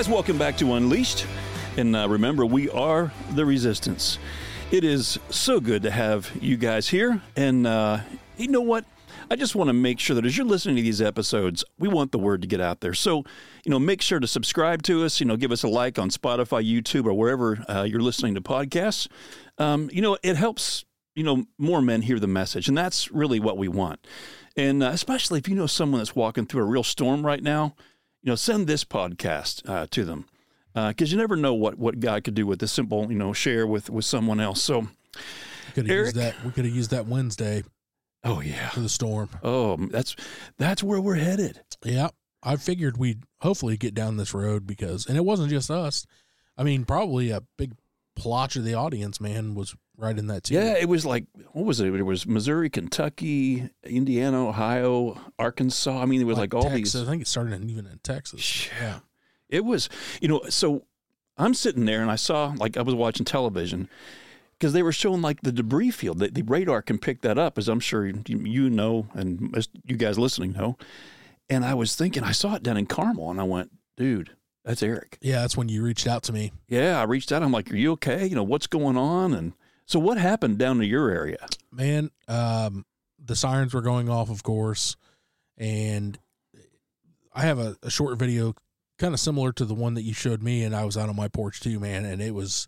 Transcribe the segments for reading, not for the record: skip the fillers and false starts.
guys, welcome back to Unleashed. And remember, we are the Resistance. It is so good to have you guys here. And you know what? I just want to make sure that as you're listening to these episodes, we want the word to get out there. So, make sure to subscribe to us, give us a like on Spotify, YouTube, or wherever you're listening to podcasts. It helps, more men hear the message. And that's really what we want. And especially if you know someone that's walking through a real storm right now, send this podcast to them. Because you never know what God could do with a simple, share with someone else. So, Eric, we could have used that Wednesday. Oh yeah, for the storm. Oh, that's where we're headed. Yeah, I figured we'd hopefully get down this road and it wasn't just us. I mean, probably a big plotch of the audience, man, was right in that too. Yeah, it was like, what was it? It was Missouri, Kentucky, Indiana, Ohio, Arkansas. I mean, it was like all Texas. these. I think it started even in Texas. Yeah. It was, so I'm sitting there and I saw, I was watching television because they were showing the debris field. The radar can pick that up, as I'm sure you know, and you guys listening know. And I was thinking, I saw it down in Carmel and I went, dude, that's Eric. Yeah, that's when you reached out to me. Yeah, I reached out. I'm like, are you okay? What's going on? And so what happened down to your area? Man, the sirens were going off, of course. And I have a short video kind of similar to the one that you showed me, and I was out on my porch too, man. And it was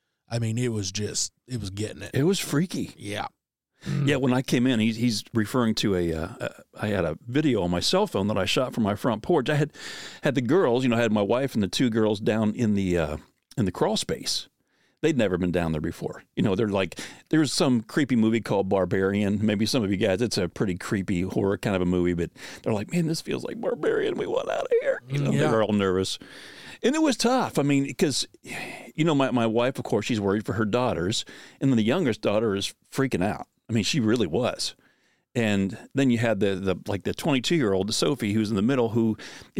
getting it. It was freaky. Yeah. Yeah, when I came in, he's referring to I had a video on my cell phone that I shot from my front porch. I had the girls, I had my wife and the two girls down in the crawl space. They'd never been down there before. They're like, there's some creepy movie called Barbarian. Maybe some of you guys, it's a pretty creepy horror kind of a movie, but they're like, man, this feels like Barbarian. We want out of here. They were all nervous. And it was tough. I mean, because, my wife, of course, she's worried for her daughters. And then the youngest daughter is freaking out. I mean, she really was. And then you had the 22-year-old Sophie, who's in the middle, who,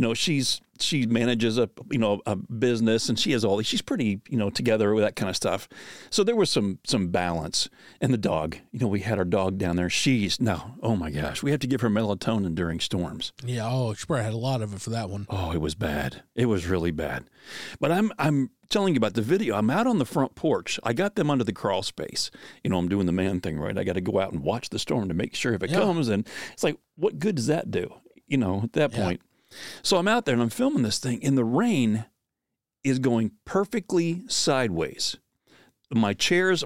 she manages a business, and she has she's pretty, together with that kind of stuff. So there was some balance. And the dog, we had our dog down there. Oh my gosh, we have to give her melatonin during storms. Yeah. Oh, she probably had a lot of it for that one. Oh, it was bad. It was really bad. But I'm telling you about the video. I'm out on the front porch. I got them under the crawl space. I'm doing the man thing, right? I got to go out and watch the storm to make sure if it comes. And it's like, what good does that do? At that point. So I'm out there and I'm filming this thing, and the rain is going perfectly sideways. My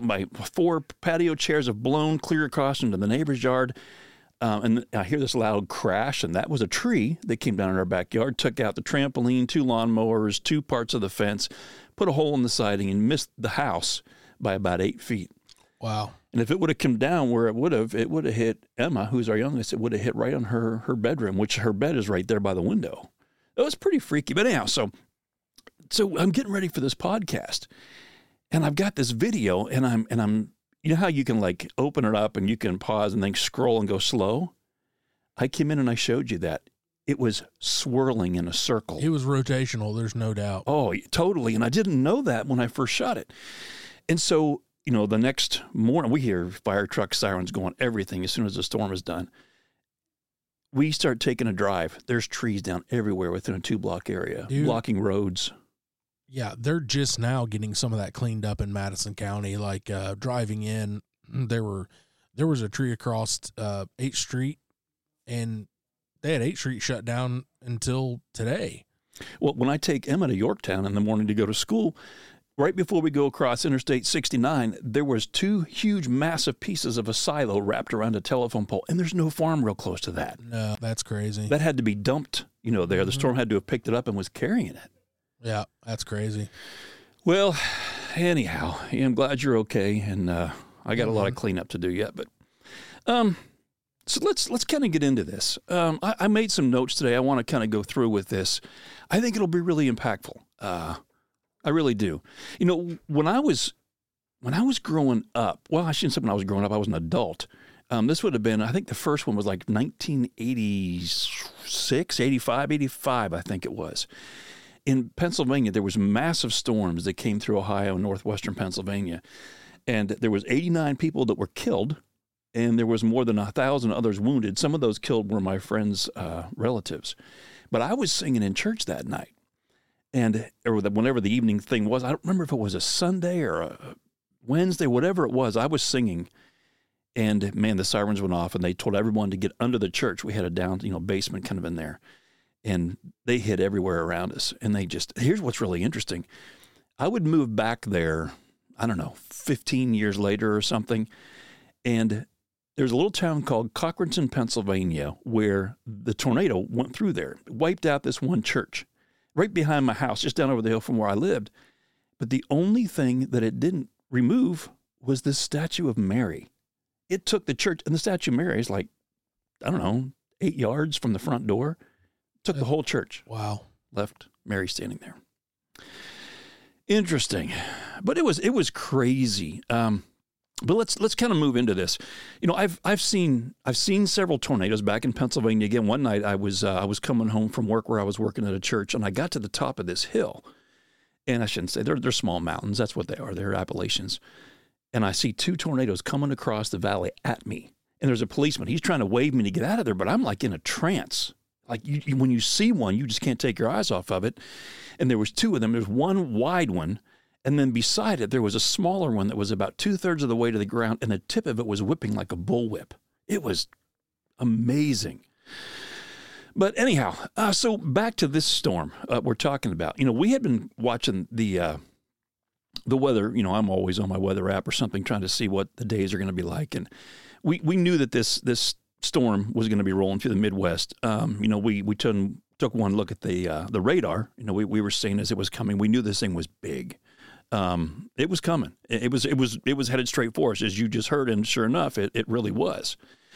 4 patio chairs have blown clear across into the neighbor's yard. And I hear this loud crash, and that was a tree that came down in our backyard, took out the trampoline, 2 lawnmowers, 2 parts of the fence, put a hole in the siding, and missed the house by about 8 feet. Wow. And if it would have come down where it would have hit Emma, who's our youngest. It would have hit right on her bedroom, which her bed is right there by the window. It was pretty freaky. But anyhow, so I'm getting ready for this podcast, and I've got this video, and I'm you know how you can open it up and you can pause and then scroll and go slow? I came in and I showed you that. It was swirling in a circle. It was rotational, there's no doubt. Oh, totally. And I didn't know that when I first shot it. And so, the next morning, we hear fire truck sirens going, everything, as soon as the storm is done. We start taking a drive. There's trees down everywhere within a 2-block area, blocking roads. Yeah, they're just now getting some of that cleaned up in Madison County. Driving in, there was a tree across 8th Street, and they had 8th Street shut down until today. Well, when I take Emma to Yorktown in the morning to go to school, right before we go across Interstate 69, there was 2 huge, massive pieces of a silo wrapped around a telephone pole, and there's no farm real close to that. No, that's crazy. That had to be dumped, there. Mm-hmm. The storm had to have picked it up and was carrying it. Yeah, that's crazy. Well, anyhow, I'm glad you're okay, and I got a lot of cleanup to do yet. But so let's kind of get into this. I made some notes today. I want to kind of go through with this. I think it'll be really impactful. I really do. When I was growing up, well, I shouldn't say when I was growing up. I was an adult. This would have been, I think the first one was 1986, 85, I think it was. In Pennsylvania, there was massive storms that came through Ohio and northwestern Pennsylvania. And there was 89 people that were killed, and there was more than 1,000 others wounded. Some of those killed were my friends' relatives. But I was singing in church that night. or whenever the evening thing was, I don't remember if it was a Sunday or a Wednesday, whatever it was, I was singing. And man, the sirens went off and they told everyone to get under the church. We had a down, basement kind of in there. And they hit everywhere around us. And here's what's really interesting. I would move back there, I don't know, 15 years later or something. And there's a little town called Cochranton, Pennsylvania, where the tornado went through there, wiped out this one church right behind my house, just down over the hill from where I lived. But the only thing that it didn't remove was this statue of Mary. It took the church, and the statue of Mary is like, I don't know, 8 yards from the front door. Took the whole church. Wow. Left Mary standing there. Interesting. But it was crazy. But let's kind of move into this. I've seen several tornadoes back in Pennsylvania. Again, one night I was coming home from work where I was working at a church, and I got to the top of this hill. And I shouldn't say they're small mountains. That's what they are. They're Appalachians. And I see 2 tornadoes coming across the valley at me. And there's a policeman. He's trying to wave me to get out of there, but I'm like in a trance. Like when you see one, you just can't take your eyes off of it. And there was 2 of them. There's one wide one, and then beside it, there was a smaller one that was about 2/3 of the way to the ground, and the tip of it was whipping like a bullwhip. It was amazing. But anyhow, so back to this storm we're talking about. We had been watching the weather. I'm always on my weather app or something, trying to see what the days are going to be like. And we knew that this storm was going to be rolling through the Midwest. We took one look at the radar. We were seeing as it was coming. We knew this thing was big. It was coming. It was headed straight for us, as you just heard, and sure enough, it really was.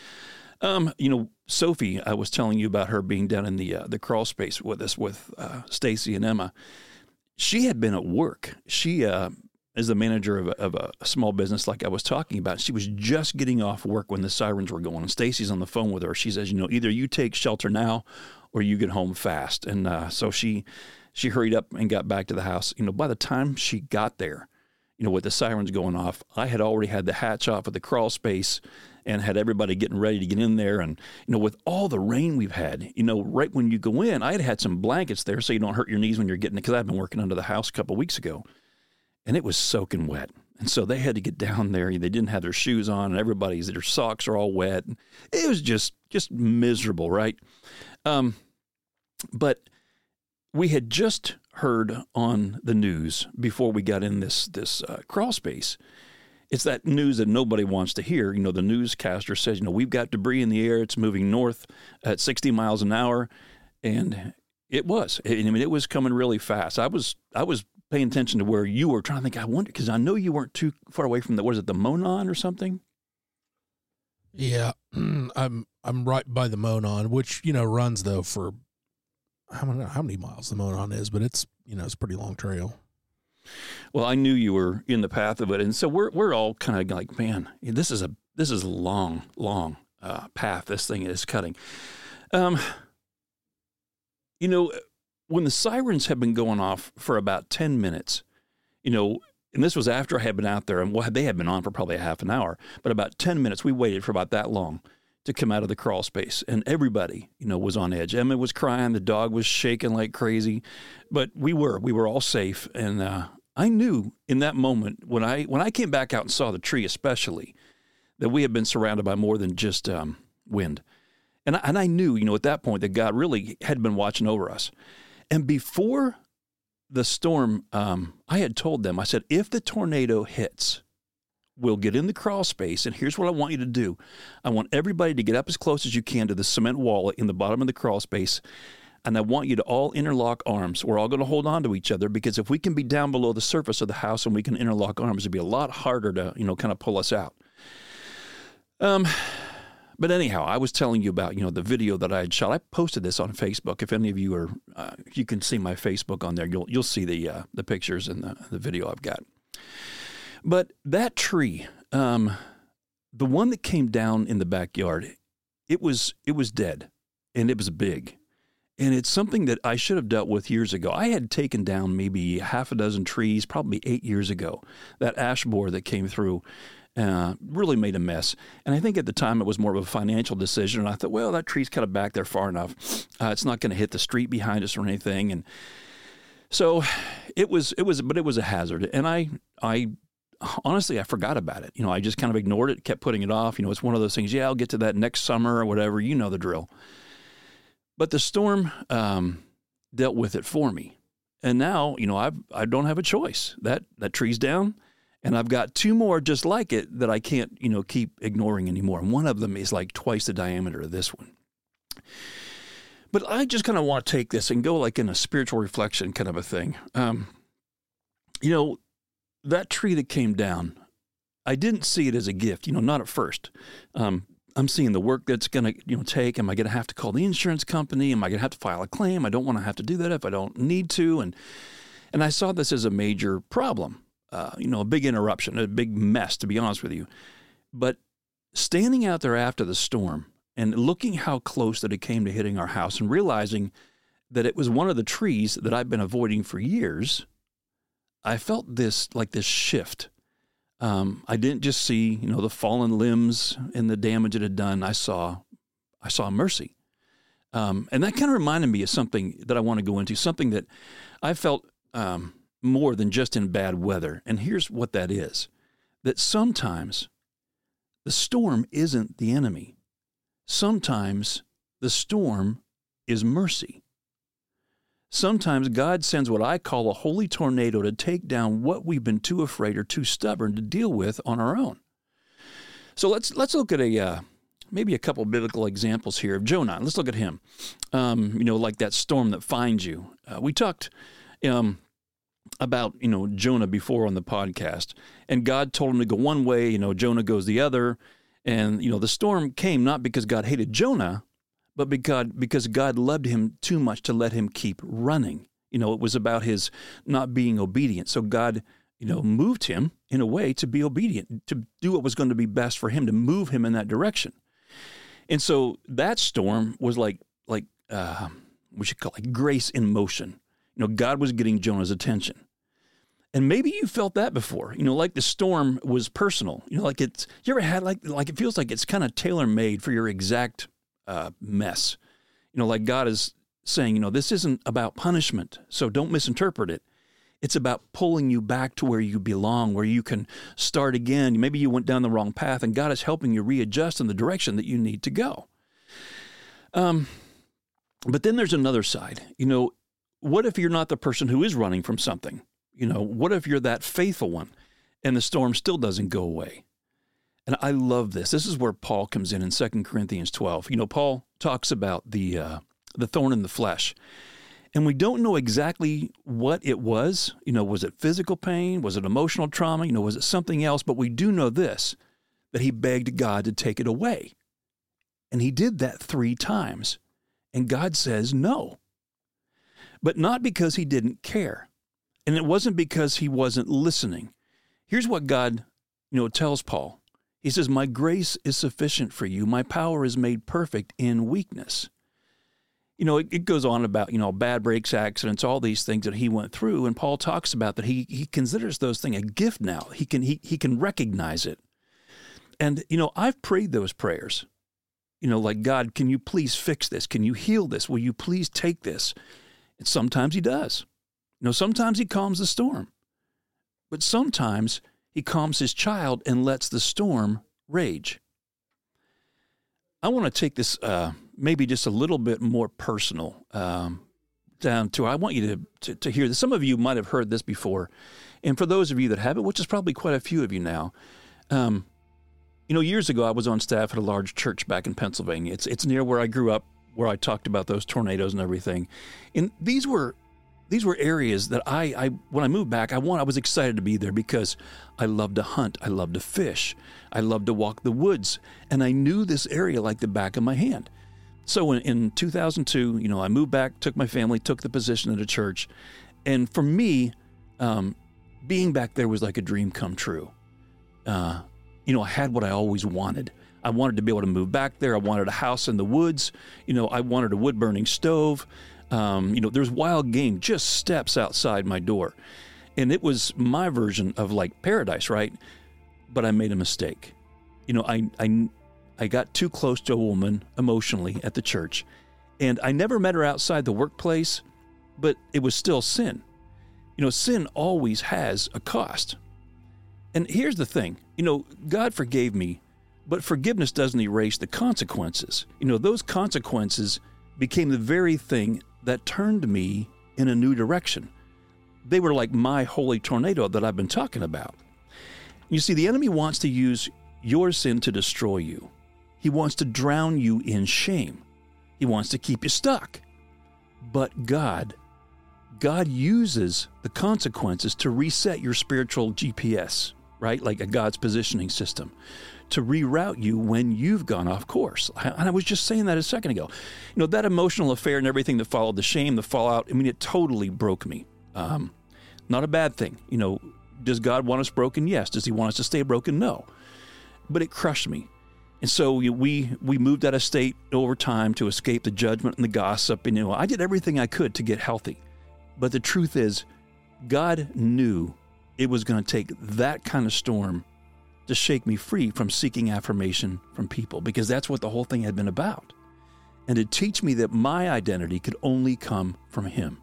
Sophie, I was telling you about her being down in the crawl space with us with Stacy and Emma. She had been at work. She is the manager of a small business like I was talking about. She was just getting off work when the sirens were going, and Stacy's on the phone with her. She says, either you take shelter now or you get home fast. And so she hurried up and got back to the house. By the time she got there, with the sirens going off, I had already had the hatch off of the crawl space and had everybody getting ready to get in there. And, with all the rain we've had, right when you go in, I had some blankets there so you don't hurt your knees when you're getting it, because I've been working under the house a couple of weeks ago. And it was soaking wet. And so they had to get down there. They didn't have their shoes on, and their socks are all wet. It was just miserable, right? But we had just heard on the news before we got in this crawl space. It's that news that nobody wants to hear. The newscaster says, we've got debris in the air. It's moving north at 60 miles an hour. And it was. It was coming really fast. I was paying attention to where you were, trying to think. I wonder, because I know you weren't too far away from the Monon or something? Yeah, I'm right by the Monon, which runs though for I don't know how many miles the Monon is, but it's it's a pretty long trail. Well, I knew you were in the path of it, and so we're all kind of like, man, this is a long path this thing is cutting. When the sirens had been going off for about 10 minutes, and this was after I had been out there, and they had been on for probably a half an hour, but about 10 minutes, we waited for about that long to come out of the crawl space, and everybody, was on edge. Emma was crying, the dog was shaking like crazy, but we were all safe, and I knew in that moment when I came back out and saw the tree, especially, that we had been surrounded by more than just wind, and I knew, at that point that God really had been watching over us. And before the storm, I had told them, I said, if the tornado hits, we'll get in the crawl space, and here's what I want you to do. I want everybody to get up as close as you can to the cement wall in the bottom of the crawl space, and I want you to all interlock arms. We're all going to hold on to each other, because if we can be down below the surface of the house and we can interlock arms, it'd be a lot harder to, kind of pull us out. But anyhow, I was telling you about, the video that I had shot. I posted this on Facebook. If any of you are, you can see my Facebook on there. You'll see the pictures and the video I've got. But that tree, the one that came down in the backyard, it was dead, and it was big. And it's something that I should have dealt with years ago. I had taken down maybe half a dozen trees, probably 8 years ago. That ash borer that came through really made a mess. And I think at the time it was more of a financial decision. And I thought, well, that tree's kind of back there far enough. It's not going to hit the street behind us or anything. And So it was a hazard. And I honestly, I forgot about it. I just kind of ignored it, kept putting it off. It's one of those things, I'll get to that next summer or whatever, the drill. But the storm dealt with it for me. And now, I don't have a choice. That tree's down, and I've got two more just like it that I can't, keep ignoring anymore. And one of them is like twice the diameter of this one. But I just kind of want to take this and go like in a spiritual reflection kind of a thing. That tree that came down, I didn't see it as a gift, not at first. I'm seeing the work that's going to, take. Am I going to have to call the insurance company? Am I going to have to file a claim? I don't want to have to do that if I don't need to. And I saw this as a major problem, a big interruption, a big mess, to be honest with you. But standing out there after the storm and looking how close that it came to hitting our house and realizing that it was one of the trees that I've been avoiding for years, I felt this shift. I didn't just see, the fallen limbs and the damage it had done. I saw mercy. And that kind of reminded me of something that I want to go into, something that I felt more than just in bad weather. And here's what that is, that sometimes the storm isn't the enemy. Sometimes the storm is mercy. Sometimes God sends what I call a holy tornado to take down what we've been too afraid or too stubborn to deal with on our own. So let's look at maybe a couple biblical examples here of Jonah. Let's look at him. Like that storm that finds you. We talked about Jonah before on the podcast, and God told him to go one way. Jonah goes the other, and the storm came not because God hated Jonah, but because God loved him too much to let him keep running. It was about his not being obedient. So God, moved him in a way to be obedient, to do what was going to be best for him, to move him in that direction. And so that storm was like we should call it grace in motion. God was getting Jonah's attention. And maybe you felt that before, like the storm was personal. You ever had like it feels like it's kind of tailor-made for your exact mess. Like God is saying, this isn't about punishment, so don't misinterpret it. It's about pulling you back to where you belong, where you can start again. Maybe you went down the wrong path, and God is helping you readjust in the direction that you need to go. But then there's another side. What if you're not the person who is running from something? What if you're that faithful one, and the storm still doesn't go away? And I love this. This is where Paul comes in 2 Corinthians 12. Paul talks about the thorn in the flesh. And we don't know exactly what it was. Was it physical pain? Was it emotional trauma? Was it something else? But we do know this, that he begged God to take it away. And he did that 3 times. And God says no. But not because he didn't care. And it wasn't because he wasn't listening. Here's what God, tells Paul. He says, my grace is sufficient for you. My power is made perfect in weakness. It goes on about, bad breaks, accidents, all these things that he went through. And Paul talks about that he considers those things a gift now. He can recognize it. And, I've prayed those prayers. Like, God, can you please fix this? Can you heal this? Will you please take this? And sometimes he does. Sometimes he calms the storm. But sometimes he calms his child and lets the storm rage. I want to take this maybe just a little bit more personal down to, I want you to hear this. Some of you might have heard this before. And for those of you that haven't, which is probably quite a few of you now, years ago I was on staff at a large church back in Pennsylvania. It's near where I grew up, where I talked about those tornadoes and everything. And these were areas that I when I moved back, I was excited to be there because I love to hunt. I love to fish. I love to walk the woods. And I knew this area like the back of my hand. So in 2002, I moved back, took my family, took the position at a church. And for me, being back there was like a dream come true. I had what I always wanted. I wanted to be able to move back there. I wanted a house in the woods. I wanted a wood-burning stove. There's wild game just steps outside my door. And it was my version of like paradise, right? But I made a mistake. I got too close to a woman emotionally at the church. And I never met her outside the workplace, but it was still sin. Sin always has a cost. And here's the thing, God forgave me, but forgiveness doesn't erase the consequences. Those consequences became the very thing that turned me in a new direction. They were like my holy tornado that I've been talking about. You see, the enemy wants to use your sin to destroy you. He wants to drown you in shame. He wants to keep you stuck. But God uses the consequences to reset your spiritual GPS, right? Like a God's positioning system, to reroute you when you've gone off course. And I was just saying that a second ago. That emotional affair and everything that followed, the shame, the fallout, it totally broke me. Not a bad thing. Does God want us broken? Yes. Does he want us to stay broken? No. But it crushed me. And so we moved out of state over time to escape the judgment and the gossip. And, I did everything I could to get healthy. But the truth is, God knew it was going to take that kind of storm to shake me free from seeking affirmation from people, because that's what the whole thing had been about. And to teach me that my identity could only come from him.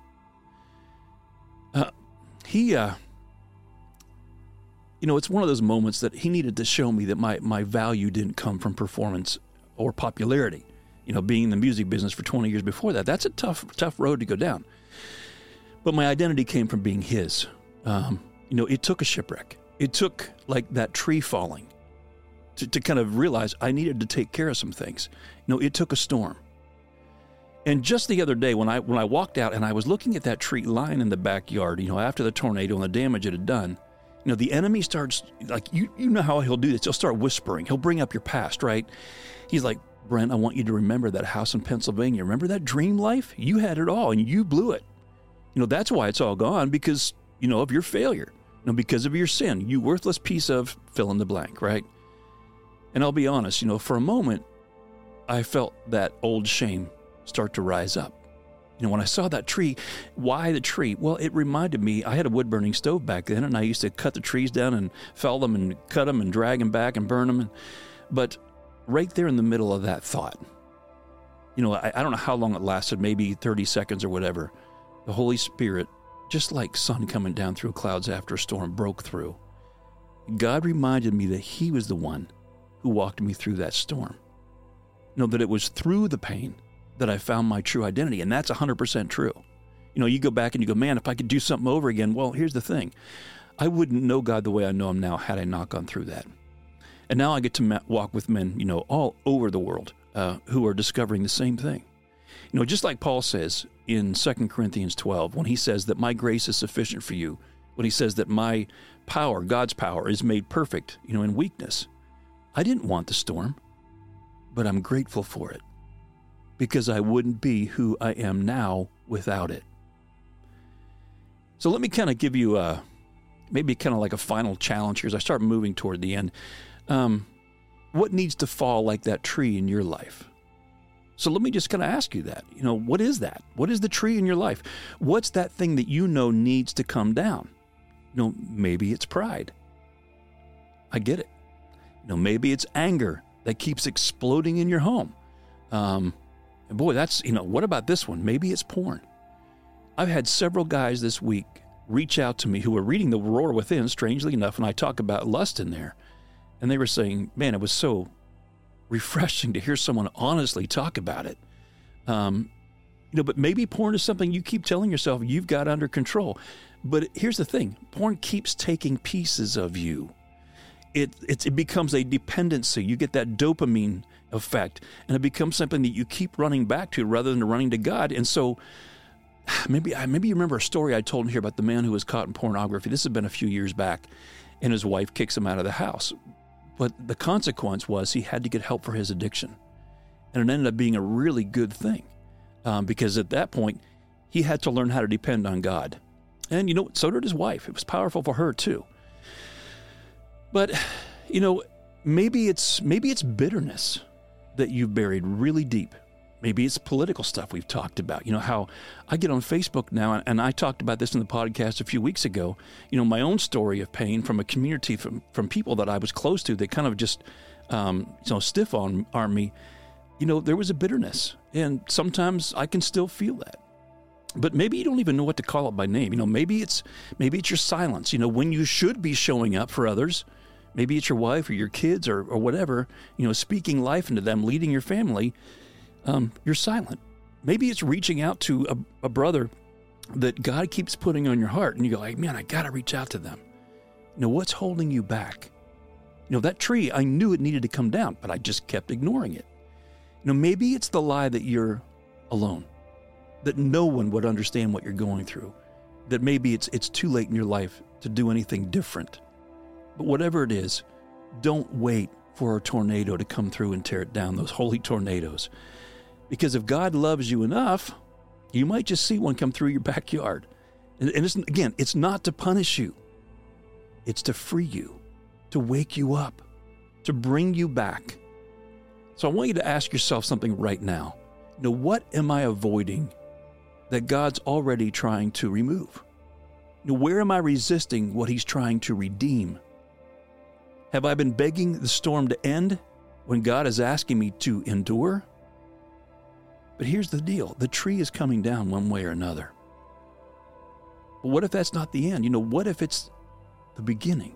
It's one of those moments that he needed to show me that my value didn't come from performance or popularity. Being in the music business for 20 years before that, that's a tough road to go down. But my identity came from being his. It took a shipwreck. It took like that tree falling to kind of realize I needed to take care of some things. It took a storm. And just the other day when I walked out and I was looking at that tree lying in the backyard, after the tornado and the damage it had done, the enemy starts, like, you know how he'll do this. He'll start whispering. He'll bring up your past, right? He's like, Brent, I want you to remember that house in Pennsylvania. Remember that dream life? You had it all and you blew it. That's why it's all gone, because, of your failure, because of your sin, you worthless piece of fill in the blank, right? And I'll be honest, for a moment, I felt that old shame start to rise up. When I saw that tree, why the tree? Well, it reminded me, I had a wood-burning stove back then, and I used to cut the trees down and fell them and cut them and drag them back and burn them. But right there in the middle of that thought, I don't know how long it lasted, maybe 30 seconds or whatever. The Holy Spirit, just like sun coming down through clouds after a storm, broke through. God reminded me that he was the one who walked me through that storm. That it was through the pain that I found my true identity. And that's 100% true. You go back and you go, man, if I could do something over again, well, here's the thing. I wouldn't know God the way I know him now had I not gone through that. And now I get to walk with men, all over the world who are discovering the same thing. Just like Paul says in 2 Corinthians 12, when he says that my grace is sufficient for you, when he says that my power, God's power, is made perfect, in weakness. I didn't want the storm, but I'm grateful for it, because I wouldn't be who I am now without it. So let me kind of give you maybe kind of like a final challenge here as I start moving toward the end. What needs to fall like that tree in your life? So let me just kind of ask you that. What is that? What is the tree in your life? What's that thing that needs to come down? Maybe it's pride. I get it. Maybe it's anger that keeps exploding in your home. And boy, that's, what about this one? Maybe it's porn. I've had several guys this week reach out to me who were reading The Roar Within, strangely enough, and I talk about lust in there. And they were saying, man, it was so refreshing to hear someone honestly talk about it. But maybe porn is something you keep telling yourself you've got under control. But here's the thing. Porn keeps taking pieces of you. It becomes a dependency. You get that dopamine effect, and it becomes something that you keep running back to rather than running to God. And so maybe you remember a story I told in here about the man who was caught in pornography. This has been a few years back, and his wife kicks him out of the house. But the consequence was he had to get help for his addiction. And it ended up being a really good thing because at that point, he had to learn how to depend on God. And, so did his wife. It was powerful for her, too. But, maybe it's bitterness that you've buried really deep. Maybe it's political stuff we've talked about. How I get on Facebook now, and I talked about this in the podcast a few weeks ago, my own story of pain from a community, from people that I was close to that kind of just, stiff arm me. There was a bitterness, and sometimes I can still feel that. But maybe you don't even know what to call it by name. Maybe it's your silence. When you should be showing up for others, maybe it's your wife or your kids or whatever, speaking life into them, leading your family, you're silent. Maybe it's reaching out to a brother that God keeps putting on your heart, and you go like, man, I got to reach out to them. What's holding you back? That tree, I knew it needed to come down, but I just kept ignoring it. Maybe it's the lie that you're alone, that no one would understand what you're going through, that maybe it's too late in your life to do anything different. But whatever it is, don't wait for a tornado to come through and tear it down, those holy tornadoes. Because if God loves you enough, you might just see one come through your backyard. And it's not to punish you. It's to free you, to wake you up, to bring you back. So I want you to ask yourself something right now. What am I avoiding that God's already trying to remove? Where am I resisting what He's trying to redeem? Have I been begging the storm to end when God is asking me to endure? But here's the deal. The tree is coming down one way or another. But what if that's not the end? What if it's the beginning?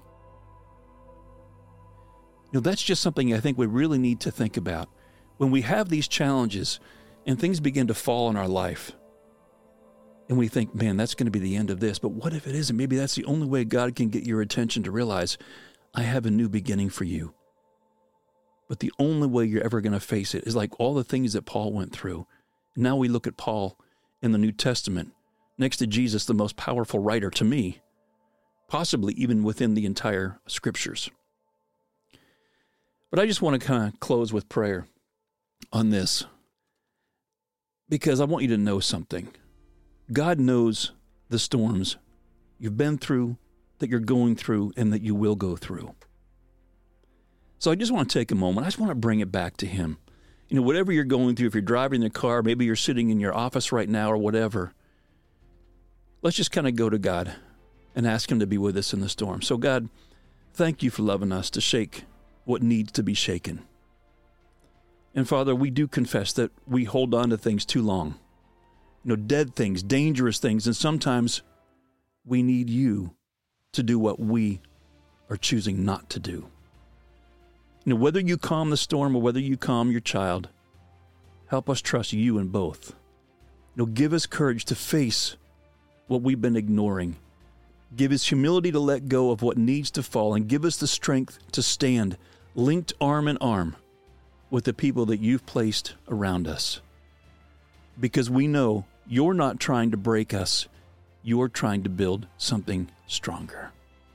That's just something I think we really need to think about. When we have these challenges and things begin to fall in our life, and we think, man, that's going to be the end of this. But what if it isn't? Maybe that's the only way God can get your attention to realize, I have a new beginning for you. But the only way you're ever going to face it is like all the things that Paul went through. Now we look at Paul in the New Testament, next to Jesus, the most powerful writer to me, possibly even within the entire Scriptures. But I just want to kind of close with prayer on this, because I want you to know something. God knows the storms you've been through, that you're going through, and that you will go through. So I just want to take a moment. I just want to bring it back to Him. Whatever you're going through, if you're driving the car, maybe you're sitting in your office right now or whatever, let's just kind of go to God and ask Him to be with us in the storm. So God, thank You for loving us to shake what needs to be shaken. And Father, we do confess that we hold on to things too long. Dead things, dangerous things, and sometimes we need You to do what we are choosing not to do. Whether You calm the storm or whether You calm your child, help us trust You in both. Give us courage to face what we've been ignoring. Give us humility to let go of what needs to fall, and give us the strength to stand linked arm in arm with the people that You've placed around us. Because we know You're not trying to break us. You're trying to build something stronger.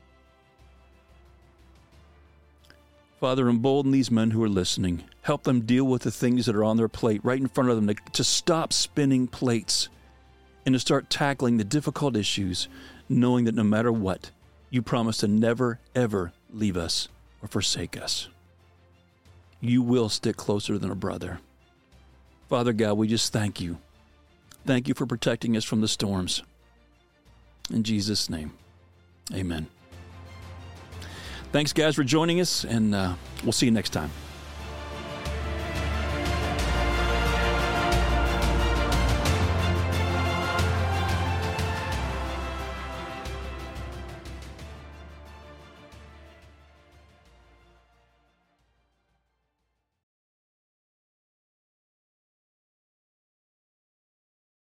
Father, embolden these men who are listening. Help them deal with the things that are on their plate right in front of them, to stop spinning plates and to start tackling the difficult issues, knowing that no matter what, You promise to never, ever leave us or forsake us. You will stick closer than a brother. Father God, we just thank You. Thank You for protecting us from the storms. In Jesus' name, amen. Thanks, guys, for joining us, and we'll see you next time.